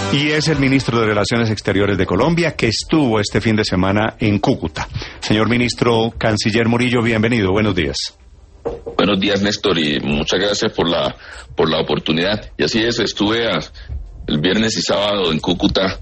Y es el ministro de Relaciones Exteriores de Colombia, que estuvo este fin de semana en Cúcuta. Señor ministro, canciller Murillo, bienvenido, buenos días. Buenos días, Néstor, y muchas gracias por la oportunidad. Y así es, estuve el viernes y sábado en Cúcuta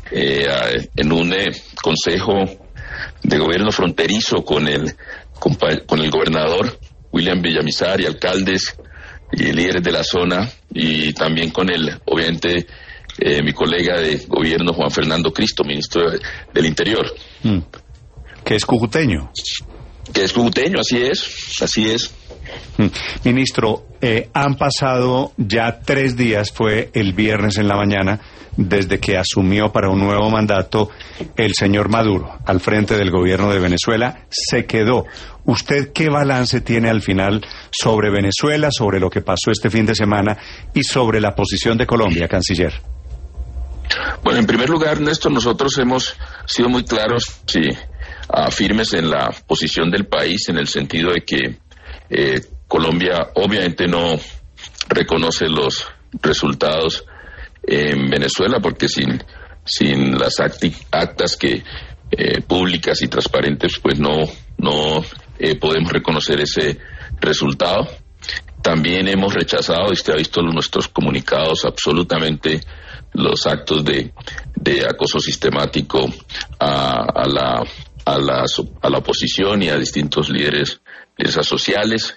en un consejo de gobierno fronterizo con el gobernador William Villamizar y alcaldes y líderes de la zona, y también con obviamente mi colega de gobierno Juan Fernando Cristo, ministro del Interior. Que es cucuteño. Que es cucuteño, así es. Ministro, han pasado ya 3 días, fue el viernes en la mañana, desde que asumió para un nuevo mandato el señor Maduro al frente del gobierno de Venezuela. Se quedó. ¿Usted qué balance tiene al final sobre Venezuela, sobre lo que pasó este fin de semana y sobre la posición de Colombia, canciller? Bueno, en primer lugar, Néstor, nosotros hemos sido muy claros, firmes en la posición del país, en el sentido de que Colombia obviamente no reconoce los resultados en Venezuela, porque sin las actas públicas y transparentes, pues no podemos reconocer ese resultado. También hemos rechazado, y usted ha visto nuestros comunicados, absolutamente los actos de acoso sistemático a la oposición y a distintos líderes sociales,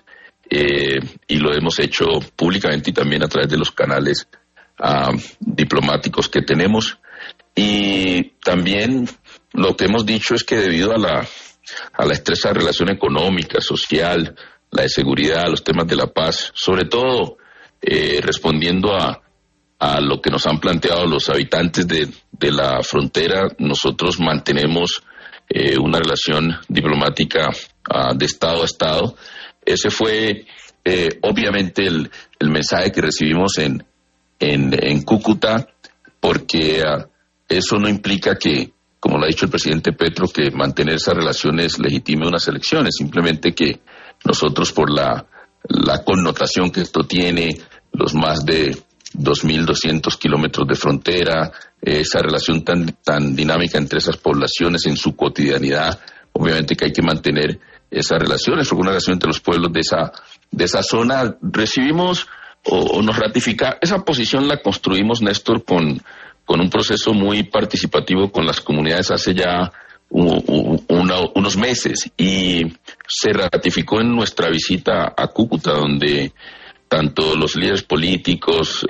y lo hemos hecho públicamente y también a través de los canales diplomáticos que tenemos. Y también lo que hemos dicho es que debido a la estrecha relación económica, social, la de seguridad, los temas de la paz, sobre todo respondiendo a lo que nos han planteado los habitantes de la frontera, nosotros mantenemos una relación diplomática de Estado a Estado. Ese fue obviamente el mensaje que recibimos en Cúcuta, porque eso no implica que, como lo ha dicho el presidente Petro, que mantener esas relaciones legitime unas elecciones, simplemente que nosotros, por la connotación que esto tiene, los más de 2.200 kilómetros de frontera, esa relación tan dinámica entre esas poblaciones en su cotidianidad, obviamente que hay que mantener esas relaciones, porque una relación entre los pueblos de esa zona. Recibimos o nos ratifica, esa posición la construimos, Néstor, con un proceso muy participativo con las comunidades hace ya unos meses, y se ratificó en nuestra visita a Cúcuta, donde tanto los líderes políticos,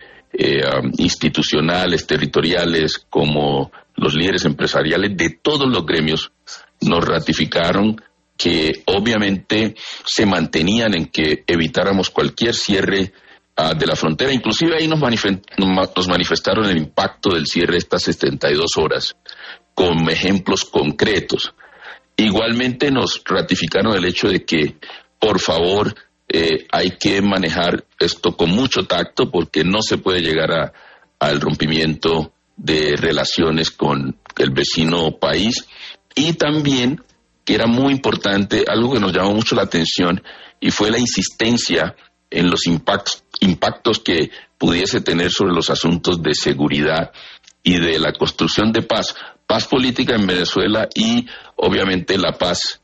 institucionales, territoriales, como los líderes empresariales de todos los gremios nos ratificaron que obviamente se mantenían en que evitáramos cualquier cierre de la frontera. Inclusive ahí nos manifestaron el impacto del cierre de estas 72 horas con ejemplos concretos. Igualmente nos ratificaron el hecho de que, por favor, hay que manejar esto con mucho tacto, porque no se puede llegar al rompimiento de relaciones con el vecino país. Y también, que era muy importante, algo que nos llamó mucho la atención, y fue la insistencia en los impactos que pudiese tener sobre los asuntos de seguridad y de la construcción de paz política en Venezuela, y obviamente la paz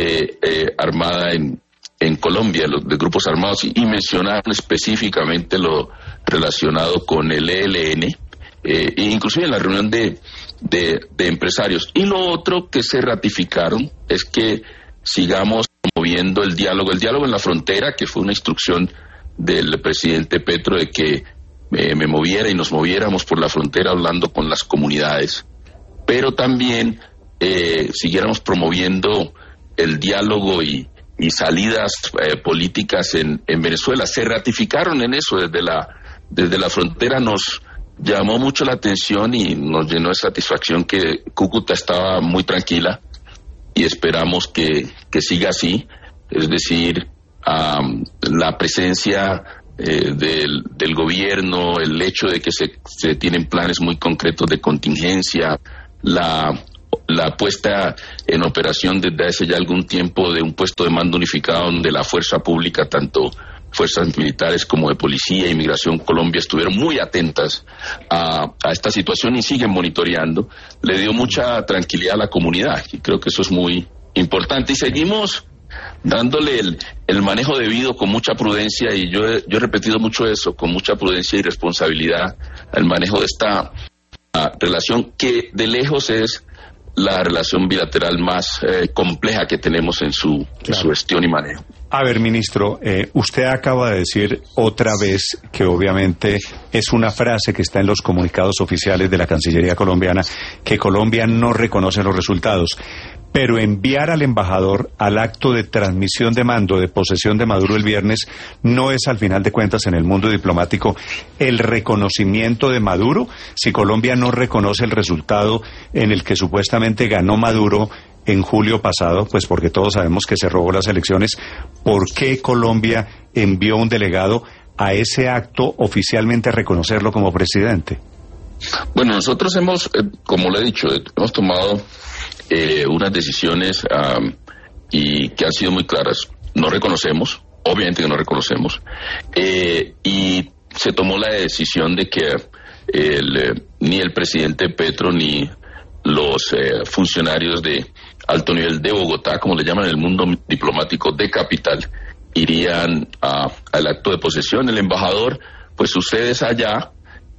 armada en Colombia, de grupos armados, y mencionaron específicamente lo relacionado con el ELN, e inclusive en la reunión de empresarios. Y lo otro que se ratificaron es que sigamos promoviendo el diálogo en la frontera, que fue una instrucción del presidente Petro de que me moviera y nos moviéramos por la frontera hablando con las comunidades, pero también siguiéramos promoviendo el diálogo y salidas políticas en Venezuela. Se ratificaron en eso desde la frontera. Nos llamó mucho la atención y nos llenó de satisfacción que Cúcuta estaba muy tranquila, y esperamos que siga así. Es decir, la presencia del gobierno, el hecho de que se tienen planes muy concretos de contingencia, la puesta en operación desde hace ya algún tiempo de un puesto de mando unificado donde la fuerza pública, tanto fuerzas militares como de policía e inmigración Colombia estuvieron muy atentas a esta situación y siguen monitoreando. Le dio mucha tranquilidad a la comunidad y creo que eso es muy importante. Y seguimos dándole el manejo debido con mucha prudencia, y yo he repetido mucho eso, con mucha prudencia y responsabilidad, el manejo de esta relación que de lejos es la relación bilateral más compleja que tenemos en su gestión y manejo. A ver, ministro, usted acaba de decir otra vez que obviamente es una frase que está en los comunicados oficiales de la Cancillería colombiana, que Colombia no reconoce los resultados. Pero enviar al embajador al acto de transmisión de mando, de posesión de Maduro el viernes, no es al final de cuentas en el mundo diplomático el reconocimiento de Maduro. Si Colombia no reconoce el resultado en el que supuestamente ganó Maduro en julio pasado, pues porque todos sabemos que se robó las elecciones, ¿por qué Colombia envió un delegado a ese acto oficialmente a reconocerlo como presidente? Bueno, nosotros hemos, como le he dicho, hemos tomado unas decisiones y que han sido muy claras. No reconocemos, obviamente que no reconocemos, y se tomó la decisión de que ni el presidente Petro ni los funcionarios de alto nivel de Bogotá, como le llaman en el mundo diplomático de capital, irían al acto de posesión. El embajador, pues ustedes allá,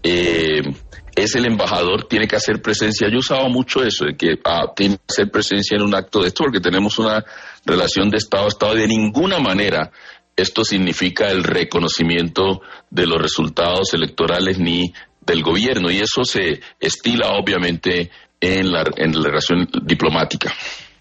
es el embajador, tiene que hacer presencia. Yo he usado mucho eso, de que tiene que hacer presencia en un acto de esto, porque tenemos una relación de Estado a Estado, y de ninguna manera esto significa el reconocimiento de los resultados electorales ni del gobierno, y eso se estila obviamente en la relación diplomática.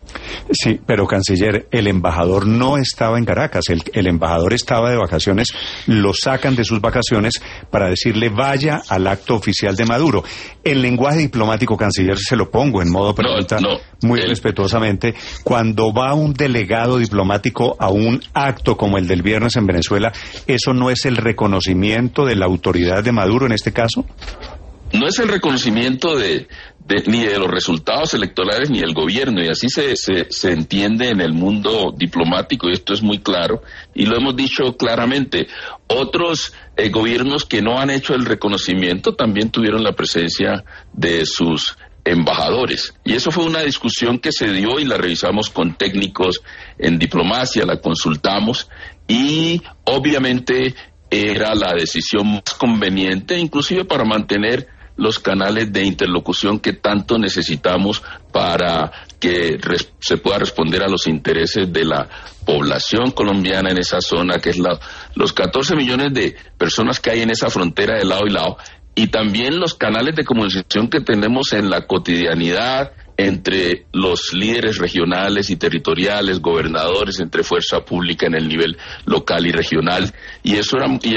Sí, pero canciller, el embajador no estaba en Caracas, el embajador estaba de vacaciones, lo sacan de sus vacaciones para decirle vaya al acto oficial de Maduro. El lenguaje diplomático, canciller, se lo pongo en modo pregunta muy respetuosamente, cuando va un delegado diplomático a un acto como el del viernes en Venezuela, ¿eso no es el reconocimiento de la autoridad de Maduro en este caso? No es el reconocimiento ni de los resultados electorales ni del gobierno, y así se entiende en el mundo diplomático, y esto es muy claro, y lo hemos dicho claramente. Otros gobiernos que no han hecho el reconocimiento también tuvieron la presencia de sus embajadores, y eso fue una discusión que se dio y la revisamos con técnicos en diplomacia, la consultamos, y obviamente era la decisión más conveniente, inclusive para mantener los canales de interlocución que tanto necesitamos para que se pueda responder a los intereses de la población colombiana en esa zona, que es los 14 millones de personas que hay en esa frontera de lado y lado, y también los canales de comunicación que tenemos en la cotidianidad entre los líderes regionales y territoriales, gobernadores, entre fuerza pública en el nivel local y regional, y eso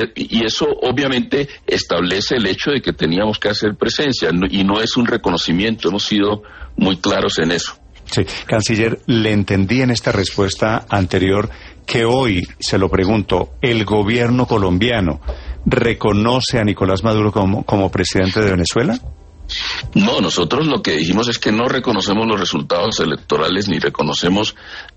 obviamente establece el hecho de que teníamos que hacer presencia, y no es un reconocimiento. Hemos sido muy claros en eso. Sí, canciller, le entendí en esta respuesta anterior que hoy, se lo pregunto, el gobierno colombiano reconoce a Nicolás Maduro como presidente de Venezuela. No, nosotros lo que dijimos es que no reconocemos los resultados electorales ni reconocemos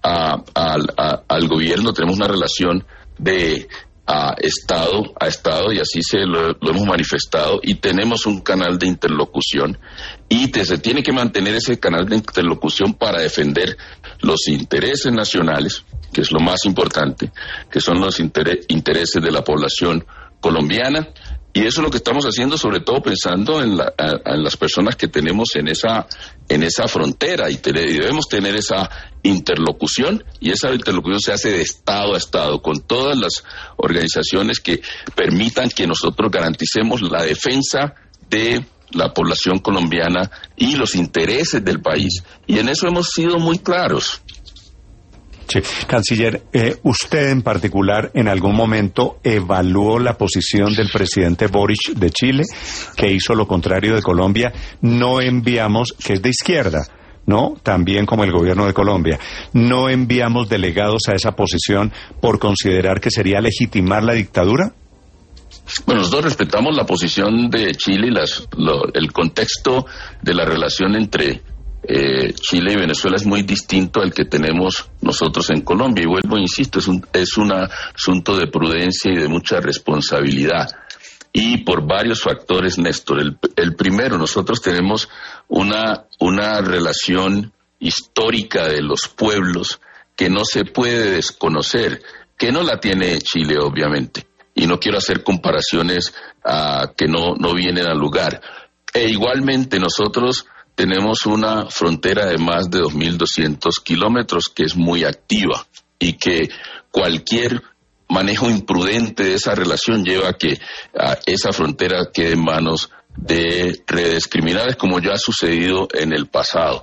al gobierno. Tenemos una relación de Estado a Estado, y así lo hemos manifestado, y tenemos un canal de interlocución, y se tiene que mantener ese canal de interlocución para defender los intereses nacionales, que es lo más importante, que son los intereses de la población colombiana. Y eso es lo que estamos haciendo, sobre todo pensando en las personas que tenemos en esa frontera, y debemos tener esa interlocución, y esa interlocución se hace de Estado a Estado, con todas las organizaciones que permitan que nosotros garanticemos la defensa de la población colombiana y los intereses del país. Y en eso hemos sido muy claros. Sí. Canciller, usted en particular en algún momento evaluó la posición del presidente Boric de Chile, que hizo lo contrario de Colombia. No enviamos, que es de izquierda, ¿no? También como el gobierno de Colombia. No enviamos delegados a esa posición por considerar que sería legitimar la dictadura. Bueno, nosotros respetamos la posición de Chile y el contexto de la relación entre Chile y Venezuela es muy distinto al que tenemos nosotros en Colombia. Y vuelvo, insisto, es un asunto de prudencia y de mucha responsabilidad. Y por varios factores, Néstor. El primero, nosotros tenemos una relación histórica de los pueblos que no se puede desconocer, que no la tiene Chile, obviamente. Y no quiero hacer comparaciones que no vienen al lugar. E igualmente nosotros tenemos una frontera de más de 2.200 kilómetros que es muy activa y que cualquier manejo imprudente de esa relación lleva a que esa frontera quede en manos de redes criminales, como ya ha sucedido en el pasado.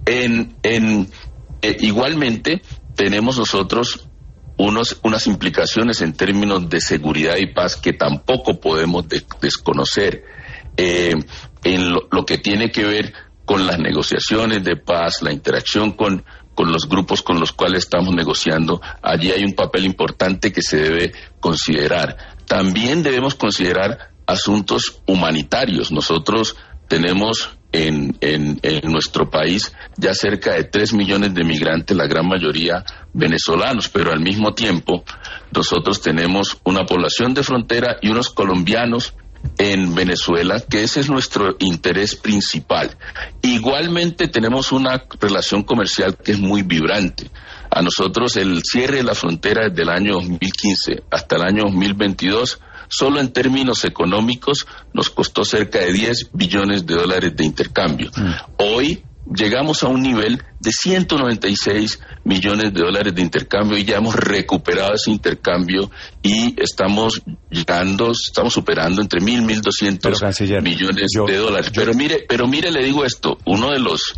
Igualmente tenemos nosotros unas implicaciones en términos de seguridad y paz que tampoco podemos desconocer, en lo que tiene que ver con las negociaciones de paz, la interacción con los grupos con los cuales estamos negociando. Allí hay un papel importante que se debe considerar. También debemos considerar asuntos humanitarios. Nosotros tenemos en nuestro país ya cerca de 3 millones de migrantes, la gran mayoría venezolanos, pero al mismo tiempo nosotros tenemos una población de frontera y unos colombianos en Venezuela, que ese es nuestro interés principal. Igualmente tenemos una relación comercial que es muy vibrante. A nosotros el cierre de la frontera desde el año 2015 hasta el año 2022, solo en términos económicos, nos costó cerca de $10 billones de intercambio. Hoy llegamos a un nivel de 196 millones de dólares de intercambio y ya hemos recuperado ese intercambio y estamos superando entre 1.000 y 1.200 millones de dólares. Pero mire, le digo esto, uno de los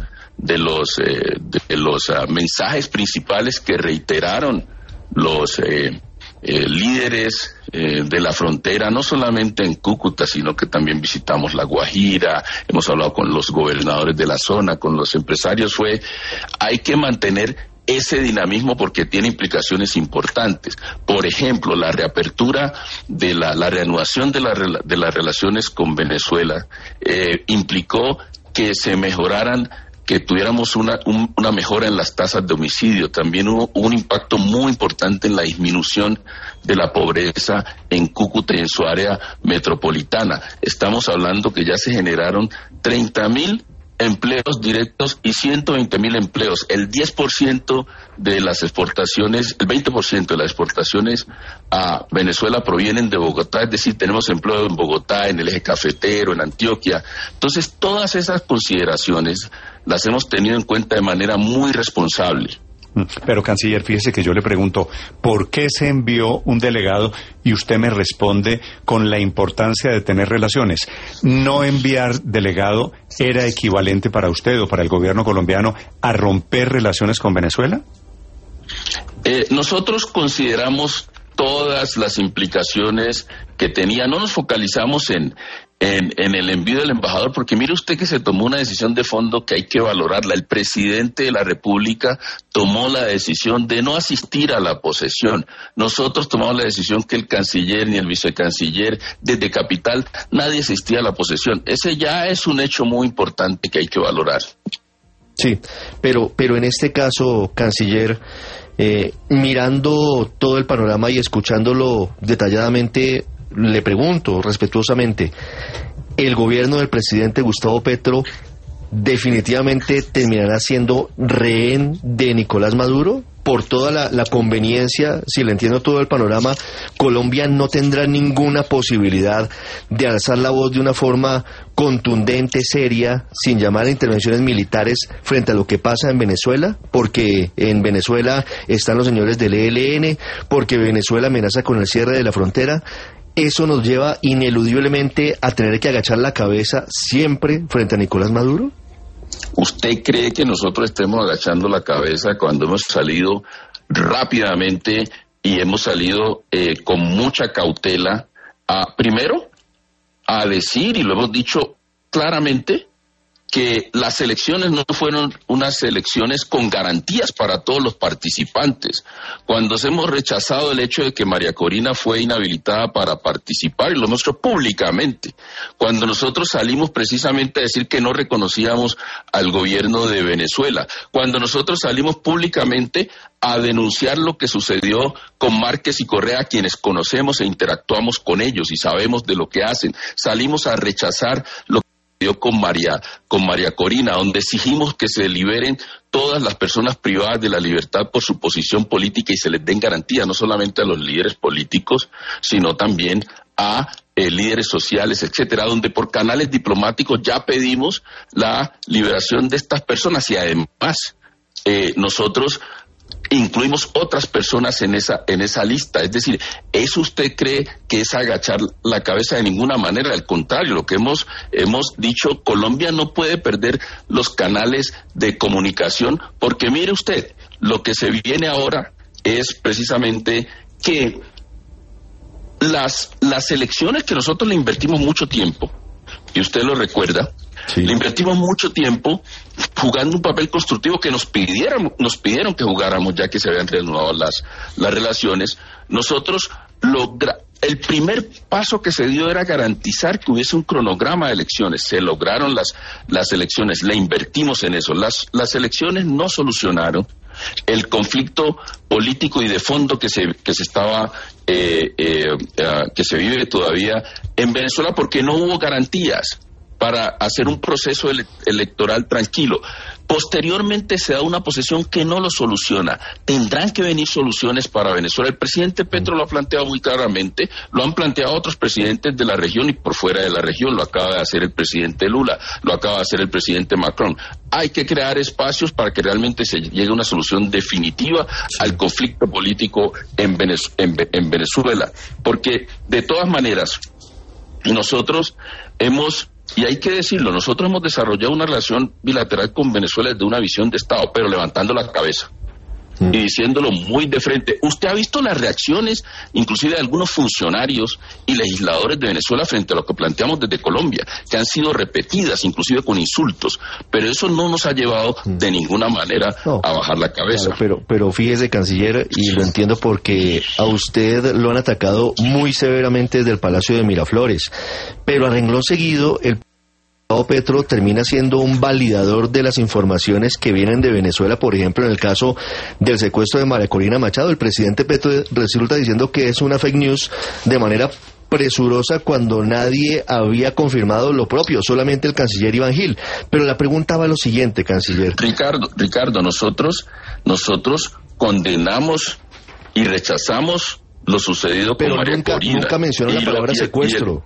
mensajes principales que reiteraron los líderes de la frontera, no solamente en Cúcuta, sino que también visitamos La Guajira, hemos hablado con los gobernadores de la zona, con los empresarios, hay que mantener ese dinamismo porque tiene implicaciones importantes. Por ejemplo, la reapertura de la reanudación de las relaciones con Venezuela implicó que se mejoraran, que tuviéramos una mejora en las tasas de homicidio. También hubo un impacto muy importante en la disminución de la pobreza en Cúcuta y en su área metropolitana. Estamos hablando que ya se generaron 30.000 empleos directos y 120.000 empleos. El 10% de las exportaciones, el 20% de las exportaciones a Venezuela provienen de Bogotá, es decir, tenemos empleo en Bogotá, en el eje cafetero, en Antioquia. Entonces, todas esas consideraciones las hemos tenido en cuenta de manera muy responsable. Pero, canciller, fíjese que yo le pregunto, ¿por qué se envió un delegado? Y usted me responde con la importancia de tener relaciones. ¿No enviar delegado era equivalente para usted o para el gobierno colombiano a romper relaciones con Venezuela? Nosotros consideramos todas las implicaciones que tenía. No nos focalizamos en el envío del embajador, porque mire usted que se tomó una decisión de fondo que hay que valorarla. El presidente de la República tomó la decisión de no asistir a la posesión. Nosotros tomamos la decisión que el canciller ni el vicecanciller, desde Capital, nadie asistía a la posesión. Ese ya es un hecho muy importante que hay que valorar. Sí, pero en este caso, canciller, mirando todo el panorama y escuchándolo detalladamente, le pregunto respetuosamente, ¿el gobierno del presidente Gustavo Petro definitivamente terminará siendo rehén de Nicolás Maduro? Por toda la conveniencia, si le entiendo todo el panorama, Colombia no tendrá ninguna posibilidad de alzar la voz de una forma contundente, seria, sin llamar a intervenciones militares frente a lo que pasa en Venezuela, porque en Venezuela están los señores del ELN, porque Venezuela amenaza con el cierre de la frontera. ¿Eso nos lleva ineludiblemente a tener que agachar la cabeza siempre frente a Nicolás Maduro? ¿Usted cree que nosotros estemos agachando la cabeza cuando hemos salido rápidamente y hemos salido con mucha cautela primero, a decir, y lo hemos dicho claramente, que las elecciones no fueron unas elecciones con garantías para todos los participantes. Cuando hemos rechazado el hecho de que María Corina fue inhabilitada para participar, y lo hemos hecho públicamente, cuando nosotros salimos precisamente a decir que no reconocíamos al gobierno de Venezuela, cuando nosotros salimos públicamente a denunciar lo que sucedió con Márquez y Correa, quienes conocemos e interactuamos con ellos y sabemos de lo que hacen, salimos a rechazar lo que sucedió con María Corina, donde exigimos que se liberen todas las personas privadas de la libertad por su posición política y se les den garantía, no solamente a los líderes políticos, sino también a líderes sociales, etcétera, donde por canales diplomáticos ya pedimos la liberación de estas personas y además nosotros incluimos otras personas en esa lista. Es decir, ¿eso usted cree que es agachar la cabeza? De ninguna manera, al contrario, lo que hemos dicho, Colombia no puede perder los canales de comunicación, porque mire usted, lo que se viene ahora es precisamente que las elecciones que nosotros le invertimos mucho tiempo, y usted lo recuerda, sí, le invertimos mucho tiempo jugando un papel constructivo que nos pidieron que jugáramos, ya que se habían reanudado las relaciones. Nosotros el primer paso que se dio era garantizar que hubiese un cronograma de elecciones. Se lograron las elecciones, le invertimos en eso. Las elecciones no solucionaron el conflicto político y de fondo que se vive todavía en Venezuela, porque no hubo garantías para hacer un proceso electoral tranquilo. Posteriormente se da una posesión que no lo soluciona. Tendrán que venir soluciones para Venezuela. El presidente Petro lo ha planteado muy claramente, lo han planteado otros presidentes de la región y por fuera de la región, lo acaba de hacer el presidente Lula, lo acaba de hacer el presidente Macron. Hay que crear espacios para que realmente se llegue a una solución definitiva al conflicto político en Venezuela, porque de todas maneras nosotros y hay que decirlo, nosotros hemos desarrollado una relación bilateral con Venezuela desde una visión de Estado, pero levantando la cabeza y diciéndolo muy de frente. Usted ha visto las reacciones, inclusive de algunos funcionarios y legisladores de Venezuela frente a lo que planteamos desde Colombia, que han sido repetidas, inclusive con insultos, pero eso no nos ha llevado de ninguna manera a bajar la cabeza. Claro, pero fíjese, canciller, y lo entiendo porque a usted lo han atacado muy severamente desde el Palacio de Miraflores, pero a renglón seguido el Petro termina siendo un validador de las informaciones que vienen de Venezuela. Por ejemplo, en el caso del secuestro de María Corina Machado, el presidente Petro resulta diciendo que es una fake news de manera presurosa cuando nadie había confirmado lo propio, solamente el canciller Iván Gil. Pero la pregunta va a lo siguiente, canciller. Ricardo, nosotros condenamos y rechazamos lo sucedido con María Corina. Nunca mencionó la palabra secuestro.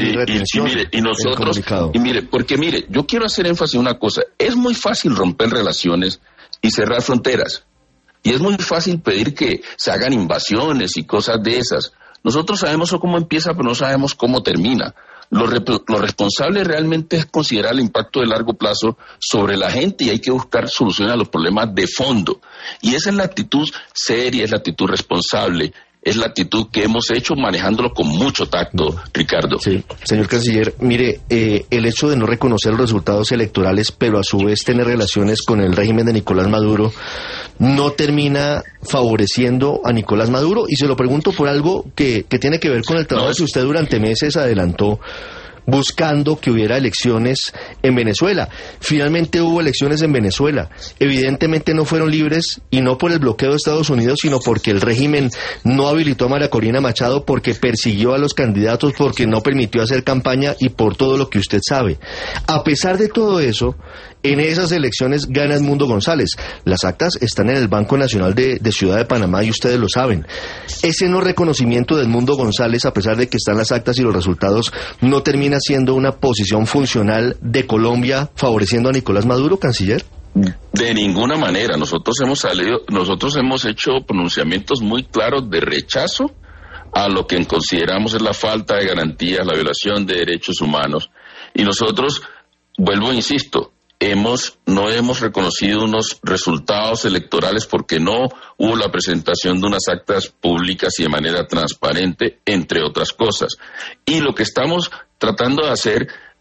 Mire, yo quiero hacer énfasis en una cosa. Es muy fácil romper relaciones y cerrar fronteras. Y es muy fácil pedir que se hagan invasiones y cosas de esas. Nosotros sabemos cómo empieza, pero no sabemos cómo termina. Lo responsable realmente es considerar el impacto de largo plazo sobre la gente y hay que buscar soluciones a los problemas de fondo. Y esa es la actitud seria, es la actitud responsable. Es la actitud que hemos hecho manejándolo con mucho tacto, Ricardo. Sí, señor canciller, mire, el hecho de no reconocer los resultados electorales, pero a su vez tener relaciones con el régimen de Nicolás Maduro, ¿no termina favoreciendo a Nicolás Maduro? Y se lo pregunto por algo que tiene que ver con el trabajo que usted durante meses adelantó, buscando que hubiera elecciones en Venezuela. Finalmente hubo elecciones en Venezuela. Evidentemente no fueron libres, y no por el bloqueo de Estados Unidos, sino porque el régimen no habilitó a María Corina Machado, porque persiguió a los candidatos, porque no permitió hacer campaña y por todo lo que usted sabe. A pesar de todo eso, en esas elecciones gana Edmundo González. Las actas están en el Banco Nacional de Ciudad de Panamá y ustedes lo saben. Ese no reconocimiento de Edmundo González, a pesar de que están las actas y los resultados, ¿no termina siendo una posición funcional de Colombia favoreciendo a Nicolás Maduro, canciller? De ninguna manera. Nosotros hemos hecho pronunciamientos muy claros de rechazo a lo que consideramos es la falta de garantías, la violación de derechos humanos. Y nosotros, vuelvo e insisto, no hemos reconocido unos resultados electorales porque no hubo la presentación de unas actas públicas y de manera transparente, entre otras cosas. Y lo que estamos tratando de hacer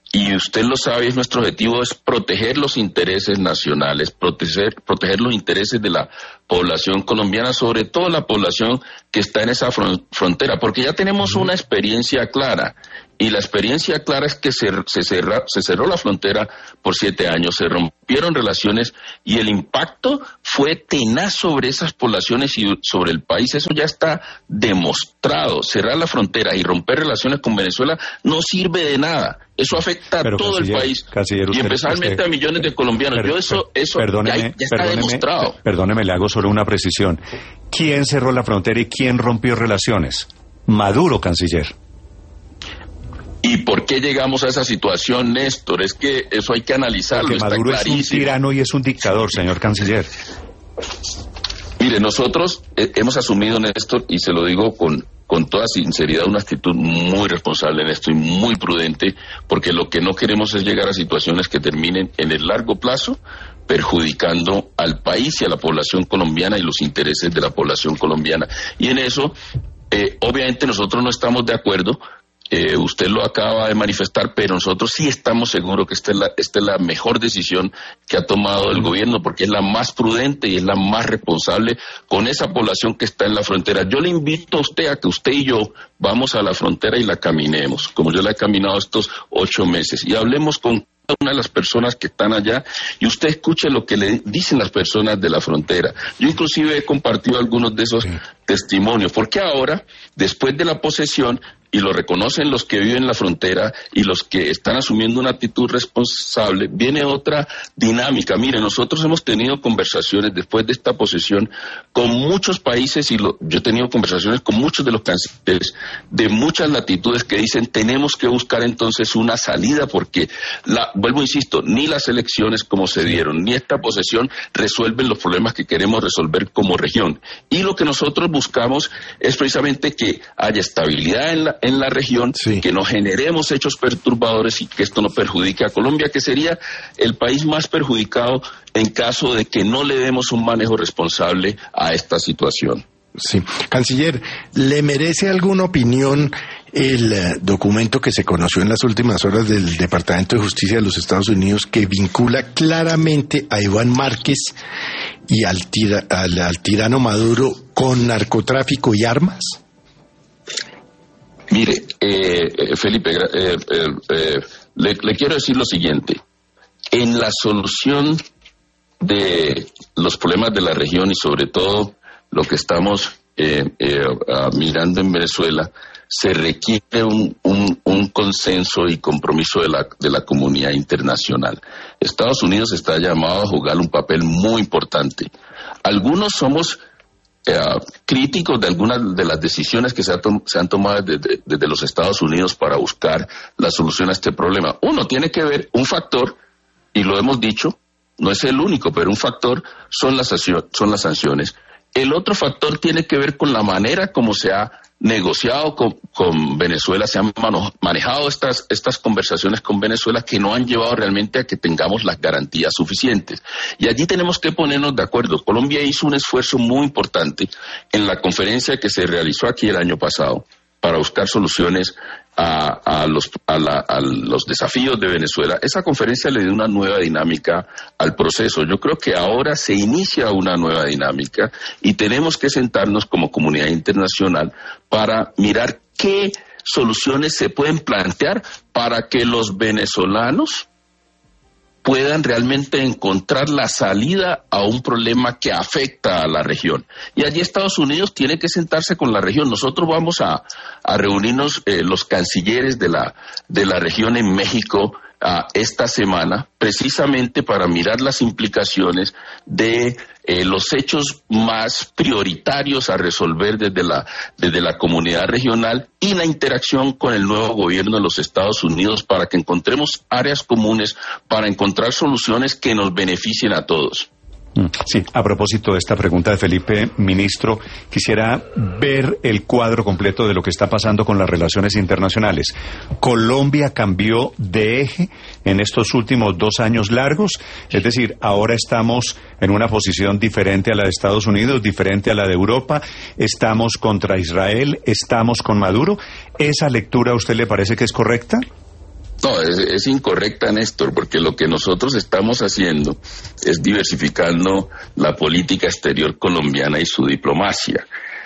y usted lo sabe, nuestro objetivo es proteger los intereses nacionales, proteger los intereses de la población colombiana, sobre todo la población que está en esa frontera, porque ya tenemos una experiencia clara, y la experiencia clara es que se cerró la frontera por 7 años, se rompieron relaciones, y el impacto fue tenaz sobre esas poblaciones y sobre el país. Eso ya está demostrado. Cerrar la frontera y romper relaciones con Venezuela no sirve de nada. Eso afecta a todo el país, y especialmente a millones de colombianos. Eso ya está demostrado. Perdóneme, le hago solo una precisión. ¿Quién cerró la frontera y quién rompió relaciones? Maduro, canciller. ¿Y por qué llegamos a esa situación, Néstor? Es que eso hay que analizarlo. Porque Maduro es un tirano y es un dictador, señor canciller. Mire, nosotros hemos asumido, Néstor, y se lo digo con toda sinceridad, una actitud muy responsable en esto y muy prudente, porque lo que no queremos es llegar a situaciones que terminen en el largo plazo perjudicando al país y a la población colombiana y los intereses de la población colombiana. Y en eso, obviamente nosotros no estamos de acuerdo. Usted lo acaba de manifestar, pero nosotros sí estamos seguros que esta es la mejor decisión que ha tomado el gobierno, porque es la más prudente y es la más responsable con esa población que está en la frontera. Yo le invito a usted a que usted y yo vamos a la frontera y la caminemos, como yo la he caminado estos 8 meses, y hablemos con una de las personas que están allá, y usted escuche lo que le dicen las personas de la frontera. Yo inclusive he compartido algunos de esos testimonios, porque ahora, después de la posesión, y lo reconocen los que viven en la frontera y los que están asumiendo una actitud responsable, viene otra dinámica. Mire, nosotros hemos tenido conversaciones después de esta posesión con muchos países, y yo he tenido conversaciones con muchos de los cancilleres de muchas latitudes que dicen tenemos que buscar entonces una salida, porque vuelvo, insisto, ni las elecciones como se dieron, ni esta posesión resuelven los problemas que queremos resolver como región. Y lo que nosotros buscamos es precisamente que haya estabilidad en la región, que no generemos hechos perturbadores y que esto no perjudique a Colombia, que sería el país más perjudicado en caso de que no le demos un manejo responsable a esta situación. Sí. Canciller, ¿le merece alguna opinión el documento que se conoció en las últimas horas del Departamento de Justicia de los Estados Unidos, que vincula claramente a Iván Márquez y al tirano Maduro con narcotráfico y armas? Mire, Felipe, le quiero decir lo siguiente. En la solución de los problemas de la región, y sobre todo lo que estamos mirando en Venezuela, se requiere un consenso y compromiso de la comunidad internacional. Estados Unidos está llamado a jugar un papel muy importante. Algunos somos críticos de algunas de las decisiones que se han tomado desde los Estados Unidos para buscar la solución a este problema. Uno tiene que ver, un factor, y lo hemos dicho, no es el único, pero un factor son las sanciones. El otro factor tiene que ver con la manera como se ha negociado con Venezuela, se han manejado estas conversaciones con Venezuela, que no han llevado realmente a que tengamos las garantías suficientes. Y allí tenemos que ponernos de acuerdo. Colombia hizo un esfuerzo muy importante en la conferencia que se realizó aquí el año pasado para buscar soluciones a los desafíos de Venezuela. Esa conferencia le dio una nueva dinámica al proceso. Yo creo que ahora se inicia una nueva dinámica y tenemos que sentarnos como comunidad internacional para mirar qué soluciones se pueden plantear para que los venezolanos puedan realmente encontrar la salida a un problema que afecta a la región. Y allí Estados Unidos tiene que sentarse con la región. Nosotros vamos a reunirnos los cancilleres de la región en México esta semana, precisamente para mirar las implicaciones de los hechos más prioritarios a resolver desde la comunidad regional y la interacción con el nuevo gobierno de los Estados Unidos, para que encontremos áreas comunes, para encontrar soluciones que nos beneficien a todos. Sí, a propósito de esta pregunta de Felipe, ministro, quisiera ver el cuadro completo de lo que está pasando con las relaciones internacionales. ¿Colombia cambió de eje en estos últimos 2 años largos? Es decir, ahora estamos en una posición diferente a la de Estados Unidos, diferente a la de Europa, estamos contra Israel, estamos con Maduro. ¿Esa lectura a usted le parece que es correcta? No, es incorrecta, Néstor, porque lo que nosotros estamos haciendo es diversificando la política exterior colombiana y su diplomacia.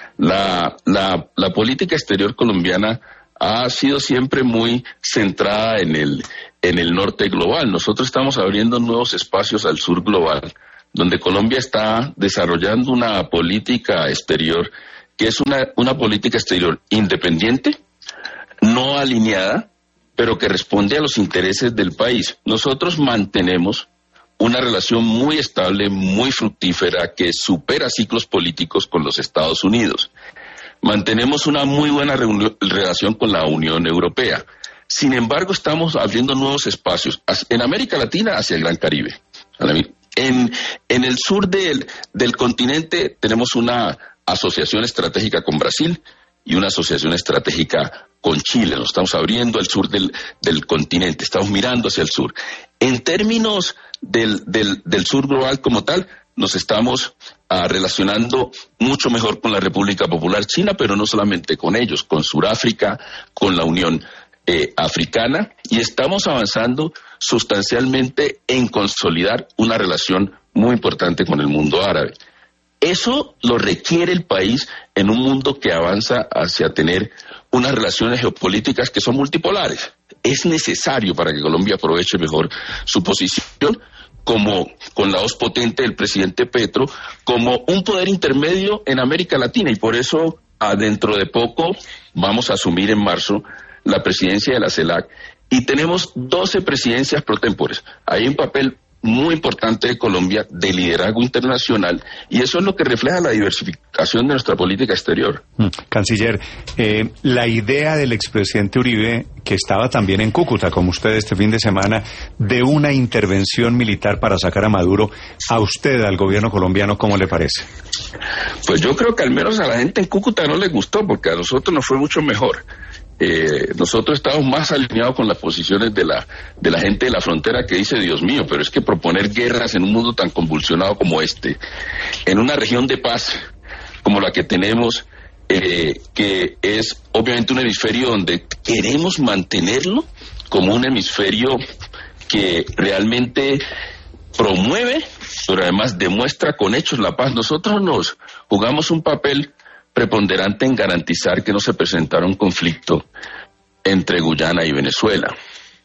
La política exterior colombiana ha sido siempre muy centrada en el norte global. Nosotros estamos abriendo nuevos espacios al sur global, donde Colombia está desarrollando una política exterior que es una política exterior independiente, no alineada, pero que responde a los intereses del país. Nosotros mantenemos una relación muy estable, muy fructífera, que supera ciclos políticos con los Estados Unidos. Mantenemos una muy buena relación con la Unión Europea. Sin embargo, estamos abriendo nuevos espacios en América Latina hacia el Gran Caribe. En el sur del continente tenemos una asociación estratégica con Brasil y una asociación estratégica con Chile. Nos estamos abriendo al sur del continente, estamos mirando hacia el sur. En términos del sur global como tal, nos estamos relacionando mucho mejor con la República Popular China, pero no solamente con ellos, con Suráfrica, con la Unión Africana, y estamos avanzando sustancialmente en consolidar una relación muy importante con el mundo árabe. Eso lo requiere el país en un mundo que avanza hacia tener unas relaciones geopolíticas que son multipolares. Es necesario para que Colombia aproveche mejor su posición como con la voz potente del presidente Petro, como un poder intermedio en América Latina, y por eso dentro de poco vamos a asumir en marzo la presidencia de la CELAC, y tenemos 12 presidencias pro tempore. Hay un papel muy importante de Colombia de liderazgo internacional, y eso es lo que refleja la diversificación de nuestra política exterior. Canciller, la idea del expresidente Uribe, que estaba también en Cúcuta, como usted este fin de semana, de una intervención militar para sacar a Maduro, a usted, al gobierno colombiano, ¿cómo le parece? Pues yo creo que al menos a la gente en Cúcuta no le gustó, porque a nosotros nos fue mucho mejor. Nosotros estamos más alineados con las posiciones de la gente de la frontera, que dice, Dios mío, pero es que proponer guerras en un mundo tan convulsionado como este, en una región de paz como la que tenemos, que es obviamente un hemisferio donde queremos mantenerlo como un hemisferio que realmente promueve, pero además demuestra con hechos la paz. Nosotros nos jugamos un papel preponderante en garantizar que no se presentara un conflicto entre Guyana y Venezuela.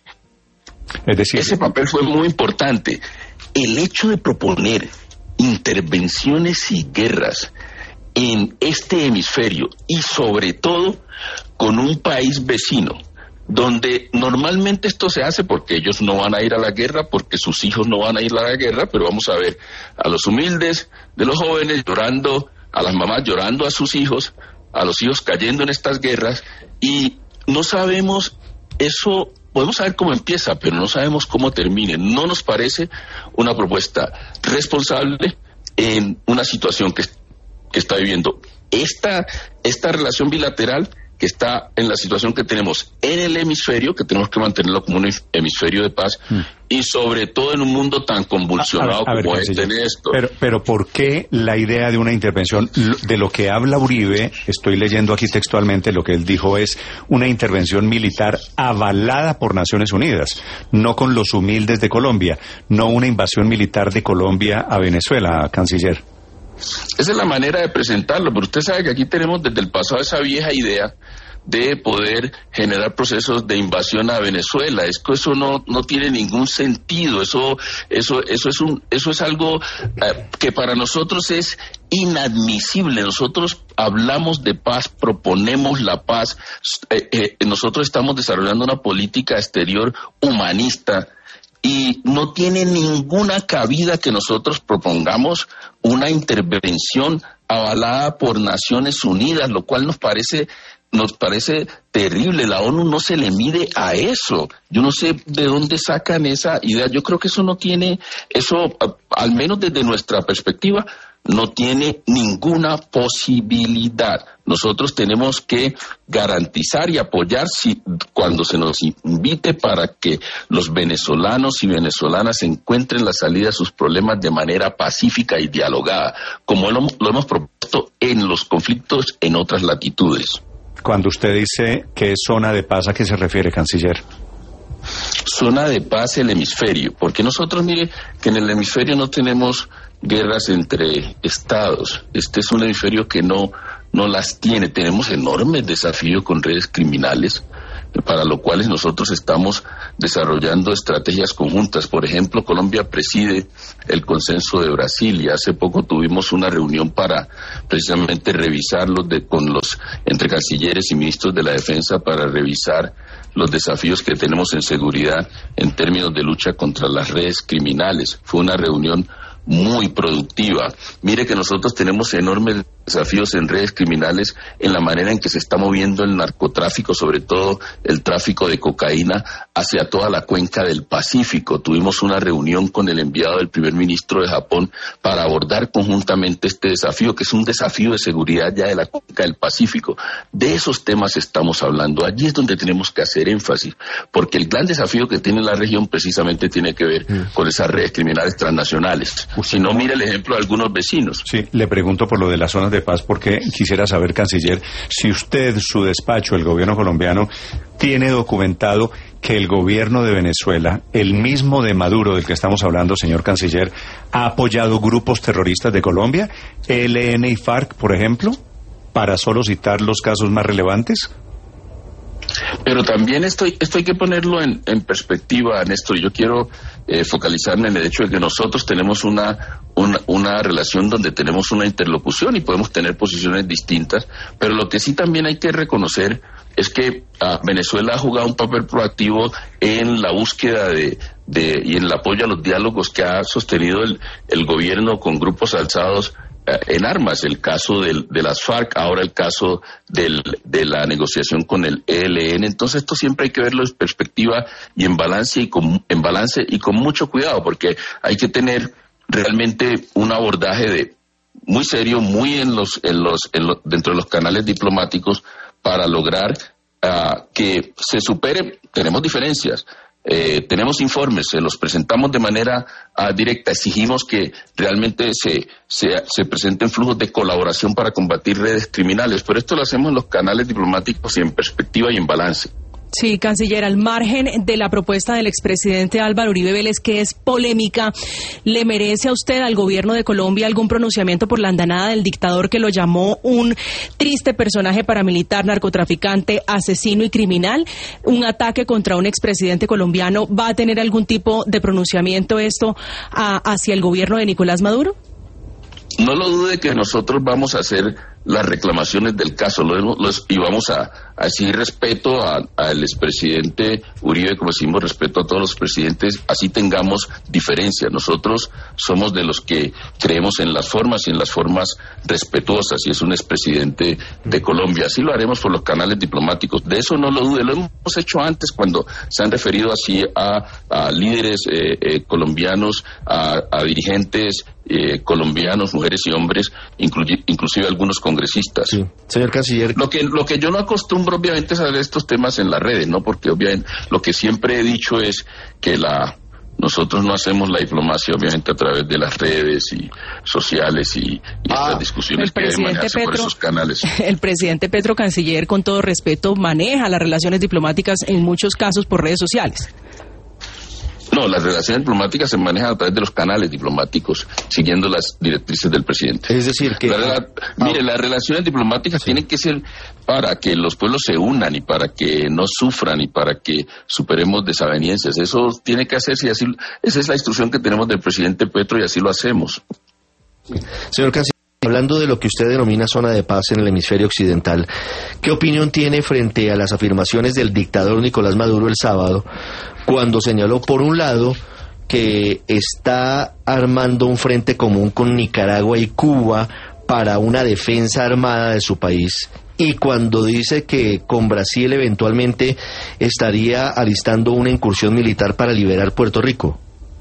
Es decir, ese papel fue muy importante. El hecho de proponer intervenciones y guerras en este hemisferio, y sobre todo con un país vecino, donde normalmente esto se hace porque ellos no van a ir a la guerra, porque sus hijos no van a ir a la guerra, pero vamos a ver a los humildes de los jóvenes llorando, a las mamás llorando a sus hijos, a los hijos cayendo en estas guerras, y no sabemos eso. Podemos saber cómo empieza, pero no sabemos cómo termine. No nos parece una propuesta responsable en una situación que está viviendo esta relación bilateral, que está en la situación que tenemos en el hemisferio, que tenemos que mantenerlo como un hemisferio de paz, y sobre todo en un mundo tan convulsionado como este, Néstor. Pero ¿por qué la idea de una intervención? De lo que habla Uribe, estoy leyendo aquí textualmente, lo que él dijo es una intervención militar avalada por Naciones Unidas, no con los humildes de Colombia, no una invasión militar de Colombia a Venezuela, canciller. Esa es la manera de presentarlo, pero usted sabe que aquí tenemos desde el pasado esa vieja idea de poder generar procesos de invasión a Venezuela. Es que eso no tiene ningún sentido. Eso es algo que para nosotros es inadmisible. Nosotros hablamos de paz, proponemos la paz. Nosotros estamos desarrollando una política exterior humanista, y no tiene ninguna cabida que nosotros propongamos una intervención avalada por Naciones Unidas, lo cual nos parece terrible. La ONU no se le mide a eso. Yo no sé de dónde sacan esa idea. Yo creo que eso no tiene, al menos desde nuestra perspectiva, no tiene ninguna posibilidad. Nosotros tenemos que garantizar y apoyar cuando se nos invite, para que los venezolanos y venezolanas encuentren la salida a sus problemas de manera pacífica y dialogada, como lo hemos propuesto en los conflictos en otras latitudes. Cuando usted dice que es zona de paz, ¿a qué se refiere, canciller? zona de paz el hemisferio, porque nosotros, mire, que en el hemisferio no tenemos guerras entre estados. Este es un hemisferio que no las tiene. Tenemos enormes desafíos con redes criminales, para lo cual nosotros estamos desarrollando estrategias conjuntas. Por ejemplo, Colombia preside el Consenso de Brasil y hace poco tuvimos una reunión para precisamente revisarlo entre cancilleres y ministros de la defensa para revisar los desafíos que tenemos en seguridad en términos de lucha contra las redes criminales. Fue una reunión muy productiva. Mire que nosotros tenemos enormes desafíos en redes criminales en la manera en que se está moviendo el narcotráfico, sobre todo el tráfico de cocaína hacia toda la cuenca del Pacífico. Tuvimos una reunión con el enviado del primer ministro de Japón para abordar conjuntamente este desafío, que es un desafío de seguridad ya de la cuenca del Pacífico. De esos temas estamos hablando. Allí es donde tenemos que hacer énfasis, porque el gran desafío que tiene la región precisamente tiene que ver con esas redes criminales transnacionales. Si no, mire el ejemplo de algunos vecinos. Sí, le pregunto por lo de las zonas de paz, porque quisiera saber, canciller, si usted, su despacho, el gobierno colombiano, tiene documentado que el gobierno de Venezuela, el mismo de Maduro del que estamos hablando, señor canciller, ha apoyado grupos terroristas de Colombia, ELN y FARC, por ejemplo, para solo citar los casos más relevantes. Pero también esto hay que ponerlo en perspectiva, Néstor. Yo quiero focalizarme en el hecho de que nosotros tenemos una relación donde tenemos una interlocución y podemos tener posiciones distintas, pero lo que sí también hay que reconocer es que Venezuela ha jugado un papel proactivo en la búsqueda y en el apoyo a los diálogos que ha sostenido el gobierno con grupos alzados en armas, el caso de las FARC, ahora el caso de la negociación con el ELN. Entonces esto siempre hay que verlo en perspectiva y en balance y con mucho cuidado, porque hay que tener realmente un abordaje muy serio, muy dentro de los canales diplomáticos para lograr que se supere. Tenemos diferencias. Tenemos informes, se los presentamos de manera directa, exigimos que realmente se presenten flujos de colaboración para combatir redes criminales, pero esto lo hacemos en los canales diplomáticos y en perspectiva y en balance. Sí, canciller, al margen de la propuesta del expresidente Álvaro Uribe Vélez, que es polémica, ¿le merece a usted, al gobierno de Colombia, algún pronunciamiento por la andanada del dictador, que lo llamó un triste personaje paramilitar, narcotraficante, asesino y criminal? ¿Un ataque contra un expresidente colombiano va a tener algún tipo de pronunciamiento esto hacia el gobierno de Nicolás Maduro? No lo dude que nosotros vamos a hacer las reclamaciones del caso y vamos a exigir respeto al expresidente Uribe, como decimos, respeto a todos los presidentes, así tengamos diferencias. Nosotros somos de los que creemos en las formas y en las formas respetuosas, y es un expresidente de Colombia. Así lo haremos por los canales diplomáticos, de eso no lo dude. Lo hemos hecho antes cuando se han referido así a líderes colombianos, a dirigentes colombianos, mujeres y hombres, inclusive algunos congresistas. Sí. Señor canciller, lo que yo no acostumbro obviamente es a ver estos temas en las redes, ¿no? Porque obviamente lo que siempre he dicho es que nosotros no hacemos la diplomacia obviamente a través de las redes y sociales y estas discusiones que deben manejarse por esos canales. El presidente Petro, canciller, con todo respeto, maneja las relaciones diplomáticas en muchos casos por redes sociales. No, las relaciones diplomáticas se manejan a través de los canales diplomáticos, siguiendo las directrices del presidente. Es decir, que... Mire, las relaciones diplomáticas tienen que ser para que los pueblos se unan y para que no sufran y para que superemos desavenencias. Eso tiene que hacerse y así, esa es la instrucción que tenemos del presidente Petro y así lo hacemos. Señor canciller, hablando de lo que usted denomina zona de paz en el hemisferio occidental, ¿qué opinión tiene frente a las afirmaciones del dictador Nicolás Maduro el sábado, cuando señaló, por un lado, que está armando un frente común con Nicaragua y Cuba para una defensa armada de su país, y cuando dice que con Brasil eventualmente estaría alistando una incursión militar para liberar Puerto Rico?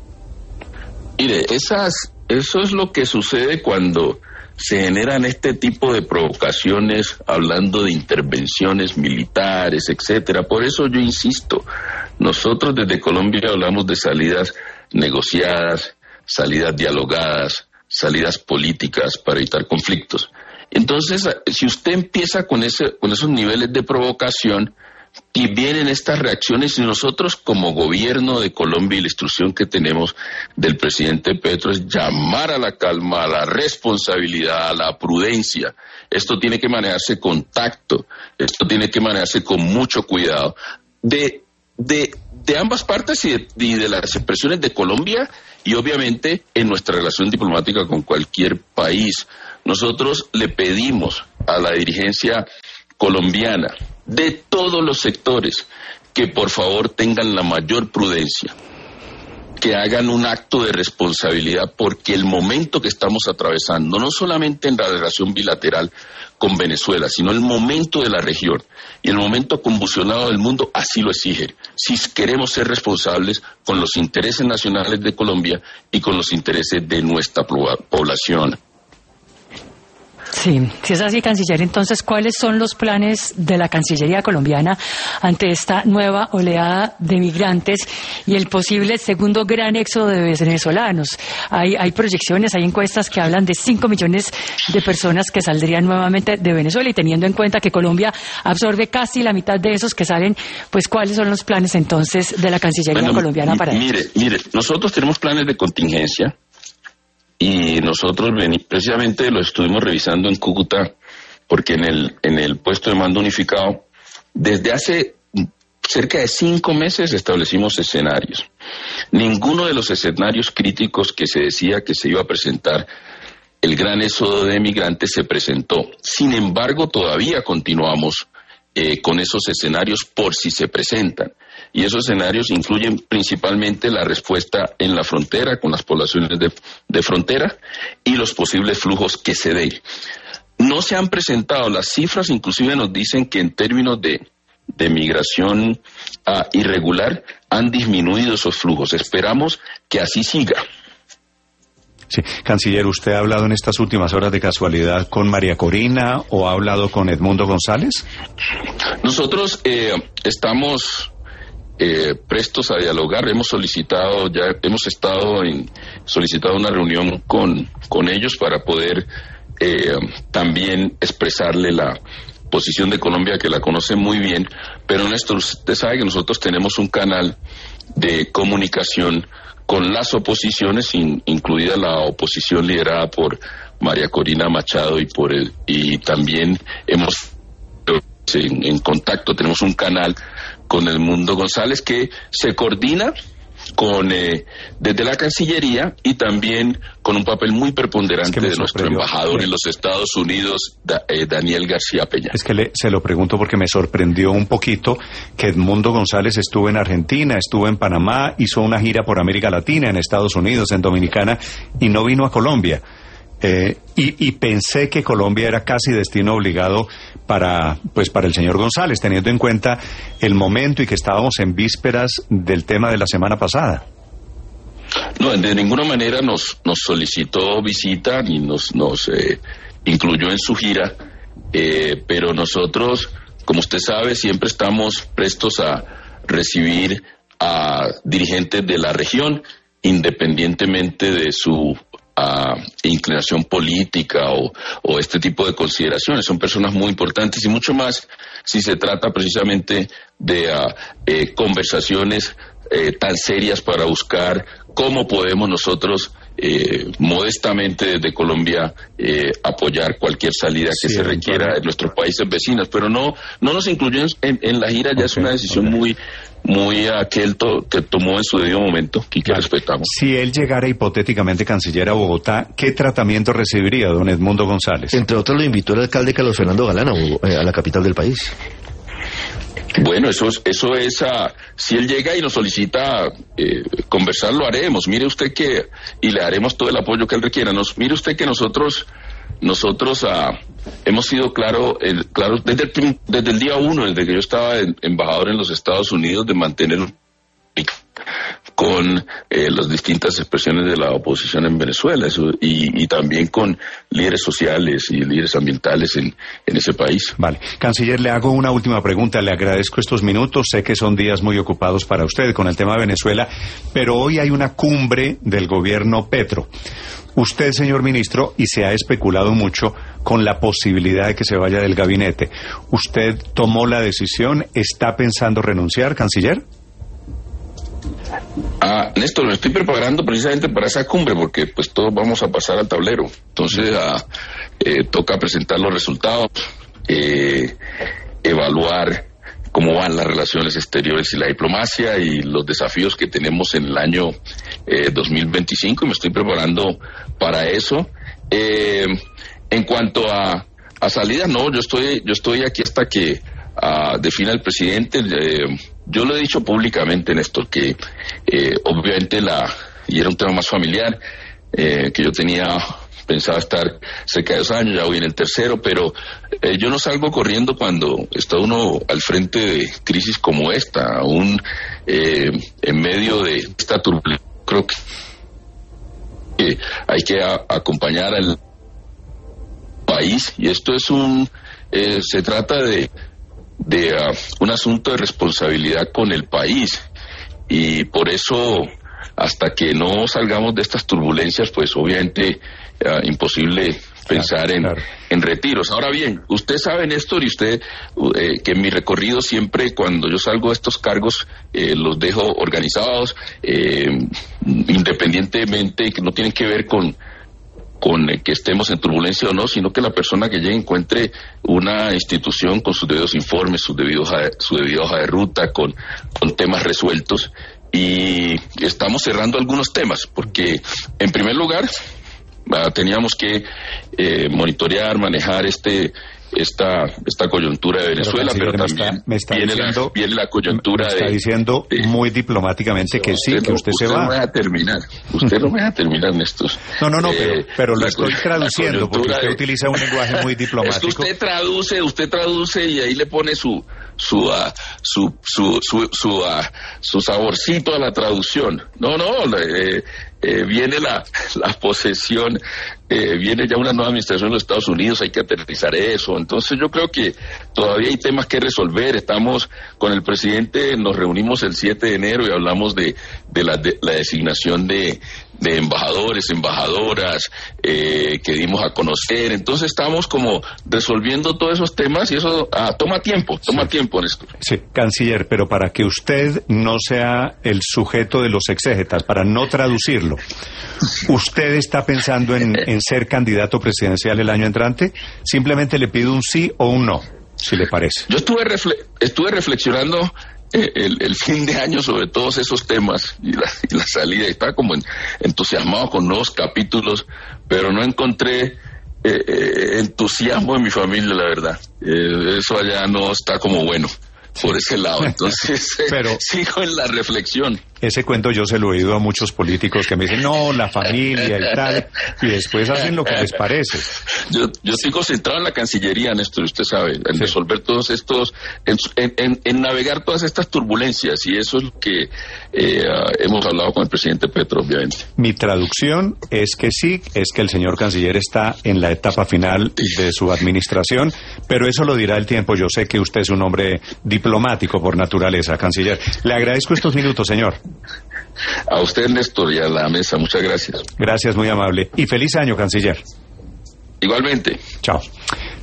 Mire, eso es lo que sucede cuando se generan este tipo de provocaciones, hablando de intervenciones militares, etcétera. Por eso yo insisto, nosotros desde Colombia hablamos de salidas negociadas, salidas dialogadas, salidas políticas para evitar conflictos. Entonces, si usted empieza con esos niveles de provocación, y vienen estas reacciones, y nosotros como gobierno de Colombia y la instrucción que tenemos del presidente Petro es llamar a la calma, a la responsabilidad, a la prudencia. Esto tiene que manejarse con tacto, esto tiene que manejarse con mucho cuidado. De ambas partes y de las expresiones de Colombia y obviamente en nuestra relación diplomática con cualquier país. Nosotros le pedimos a la dirigencia colombiana de todos los sectores que por favor tengan la mayor prudencia, que hagan un acto de responsabilidad, porque el momento que estamos atravesando, no solamente en la relación bilateral con Venezuela, sino el momento de la región y el momento convulsionado del mundo así lo exige. Si queremos ser responsables con los intereses nacionales de Colombia y con los intereses de nuestra población. Sí, si es así, canciller, entonces, ¿cuáles son los planes de la Cancillería colombiana ante esta nueva oleada de migrantes y el posible segundo gran éxodo de venezolanos? Hay proyecciones, hay encuestas que hablan de 5 millones de personas que saldrían nuevamente de Venezuela, y teniendo en cuenta que Colombia absorbe casi la mitad de esos que salen, pues, ¿cuáles son los planes entonces de la Cancillería colombiana para ellos? Mire, nosotros tenemos planes de contingencia. Y nosotros precisamente lo estuvimos revisando en Cúcuta, porque en el puesto de mando unificado, desde hace cerca de 5 meses establecimos escenarios. Ninguno de los escenarios críticos que se decía que se iba a presentar el gran éxodo de migrantes se presentó. Sin embargo, todavía continuamos con esos escenarios por si se presentan. Y esos escenarios incluyen principalmente la respuesta en la frontera, con las poblaciones de frontera, y los posibles flujos que se den. No se han presentado las cifras, inclusive nos dicen que en términos de migración irregular han disminuido esos flujos. Esperamos que así siga. Sí, canciller, ¿usted ha hablado en estas últimas horas de casualidad con María Corina o ha hablado con Edmundo González? Nosotros estamos prestos a dialogar. Hemos solicitado una reunión con ellos para poder también expresarle la posición de Colombia, que la conoce muy bien, pero Néstor, usted sabe que nosotros tenemos un canal de comunicación con las oposiciones, incluida la oposición liderada por María Corina Machado, y también hemos en contacto, tenemos un canal con Edmundo González que se coordina desde la Cancillería y también con un papel muy preponderante de nuestro embajador en los Estados Unidos, Daniel García Peña. Es que se lo pregunto porque me sorprendió un poquito que Edmundo González estuvo en Argentina, estuvo en Panamá, hizo una gira por América Latina, en Estados Unidos, en Dominicana, y no vino a Colombia. Y pensé que Colombia era casi destino obligado para el señor González, teniendo en cuenta el momento y que estábamos en vísperas del tema de la semana pasada. No, de ninguna manera nos solicitó visita ni nos incluyó en su gira, pero nosotros, como usted sabe, siempre estamos prestos a recibir a dirigentes de la región, independientemente de su inclinación política o este tipo de consideraciones. Son personas muy importantes, y mucho más si se trata precisamente de conversaciones tan serias para buscar cómo podemos nosotros modestamente desde Colombia apoyar cualquier salida que se requiera en nuestros países vecinos, pero no nos incluyen en la gira. Ya es una decisión muy que tomó en su debido momento y que respetamos. Si él llegara hipotéticamente, canciller, a Bogotá, ¿qué tratamiento recibiría don Edmundo González? Entre otros, lo invitó el alcalde Carlos Fernando Galán a la capital del país. Bueno, eso es si él llega y nos solicita conversar, lo haremos. Mire usted y le haremos todo el apoyo que él requiera. Mire usted que nosotros hemos sido claros desde el día 1, desde que yo estaba embajador en los Estados Unidos, de mantener con las distintas expresiones de la oposición en Venezuela, y también con líderes sociales y líderes ambientales en ese país. Vale. Canciller, le hago una última pregunta. Le agradezco estos minutos. Sé que son días muy ocupados para usted con el tema de Venezuela, pero hoy hay una cumbre del gobierno Petro. Usted, señor ministro, y se ha especulado mucho, con la posibilidad de que se vaya del gabinete. ¿Usted tomó la decisión? ¿Está pensando renunciar, canciller? Néstor, me estoy preparando precisamente para esa cumbre porque pues todos vamos a pasar al tablero. Entonces toca presentar los resultados, evaluar cómo van las relaciones exteriores y la diplomacia y los desafíos que tenemos en el año 2025, y me estoy preparando para eso. En cuanto a salida, no, yo estoy aquí hasta que defina el presidente. Yo lo he dicho públicamente, Néstor, que obviamente y era un tema más familiar, que yo tenía pensaba estar cerca de 2 años, ya voy en el tercero, pero yo no salgo corriendo cuando está uno al frente de crisis como esta, aún en medio de esta turbulencia. Creo que hay que acompañar al país, y esto es se trata de un asunto de responsabilidad con el país, y por eso hasta que no salgamos de estas turbulencias, pues obviamente imposible pensar en retiros. Ahora bien, usted sabe, Néstor, y usted, que en mi recorrido siempre cuando yo salgo de estos cargos los dejo organizados, independientemente, que no tienen que ver con que estemos en turbulencia o no, sino que la persona que llegue encuentre una institución con sus debidos informes, su debida hoja de ruta, con temas resueltos. Y estamos cerrando algunos temas, porque en primer lugar teníamos que monitorear, manejar esta coyuntura de Venezuela, pero también viene la coyuntura está diciendo muy diplomáticamente que sí, que usted se va. Usted no me deja terminar. Usted no me deja terminar, Néstor. No, pero lo estoy traduciendo, porque usted utiliza un lenguaje muy diplomático. Es que usted traduce y ahí le pone su saborcito a la traducción. Viene la posesión, viene ya una nueva administración de los Estados Unidos, hay que aterrizar eso. Entonces yo creo que todavía hay temas que resolver. Estamos con el presidente, nos reunimos el 7 de enero y hablamos de la designación de embajadores, embajadoras, que dimos a conocer. Entonces estamos como resolviendo todos esos temas, y eso toma tiempo, Néstor. Sí, canciller, pero para que usted no sea el sujeto de los exégetas, para no traducirlo, ¿usted está pensando en ser candidato presidencial el año entrante? Simplemente le pido un sí o un no, si le parece. Yo estuve reflexionando el fin de año sobre todos esos temas y la salida, estaba como entusiasmado con nuevos capítulos, pero no encontré entusiasmo en mi familia, la verdad. Eso allá no está como bueno por ese lado, entonces pero sigo en la reflexión. Ese cuento yo se lo he oído a muchos políticos que me dicen, no, la familia y tal, y después hacen lo que les parece. Yo estoy concentrado en la Cancillería, Néstor, usted sabe, en resolver todos estos, en navegar todas estas turbulencias, y eso es lo que hemos hablado con el presidente Petro, obviamente. Mi traducción es que sí, es que el señor canciller está en la etapa final de su administración, pero eso lo dirá el tiempo. Yo sé que usted es un hombre diplomático por naturaleza, canciller. Le agradezco estos minutos, señor. A usted, Néstor, y a la mesa, muchas gracias. Gracias, muy amable. Y feliz año, canciller. Igualmente. Chao.